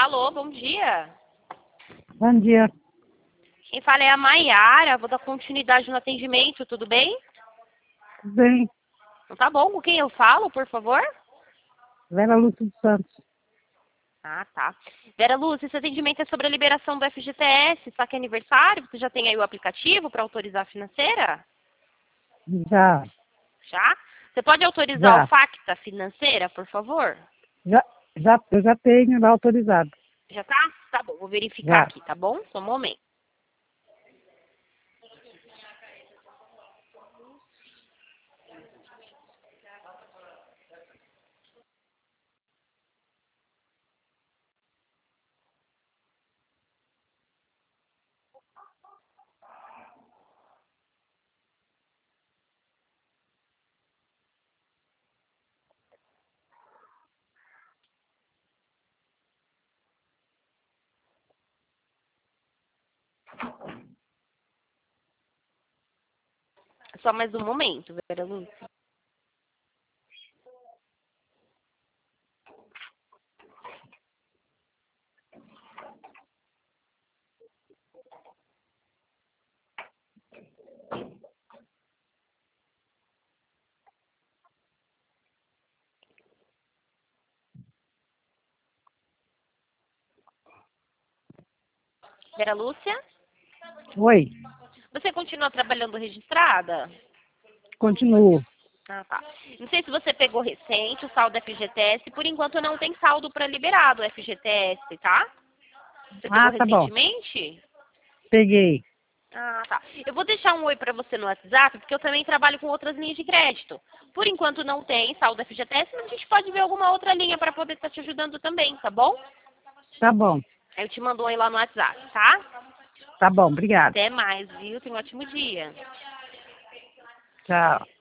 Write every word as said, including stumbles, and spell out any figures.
Alô, bom dia. Bom dia. Quem fala é a Maiara, vou dar continuidade no atendimento, tudo bem? Tudo bem? Então tá bom, com quem eu falo, por favor? Vera Lúcia dos Santos. Ah, tá. Vera Lúcia, esse atendimento é sobre a liberação do F G T S, saque aniversário, você já tem aí o aplicativo para autorizar a financeira? Já, Já? Você pode autorizar o já, Facta financeira, por favor? já, já, eu já tenho lá autorizado. Já tá? Tá bom, vou verificar Já. aqui, tá bom? Só um momento. Só mais um momento, Vera Lúcia. Vera Lúcia, Oi, você continua trabalhando registrada? continuo. Ah, tá. Não sei se você pegou recente o saldo F G T S, por enquanto não tem saldo para liberar do F G T S, tá? Você pegou Ah, tá bom. recentemente? Peguei. Ah, tá. Eu vou deixar um oi para você no WhatsApp, porque eu também trabalho com outras linhas de crédito. Por enquanto não tem saldo F G T S, mas a gente pode ver alguma outra linha para poder estar te ajudando também, tá bom? Tá bom. Aí eu te mando um oi lá no WhatsApp, tá? Tá bom, obrigado. Até mais, viu? Tenha um ótimo dia. Tchau.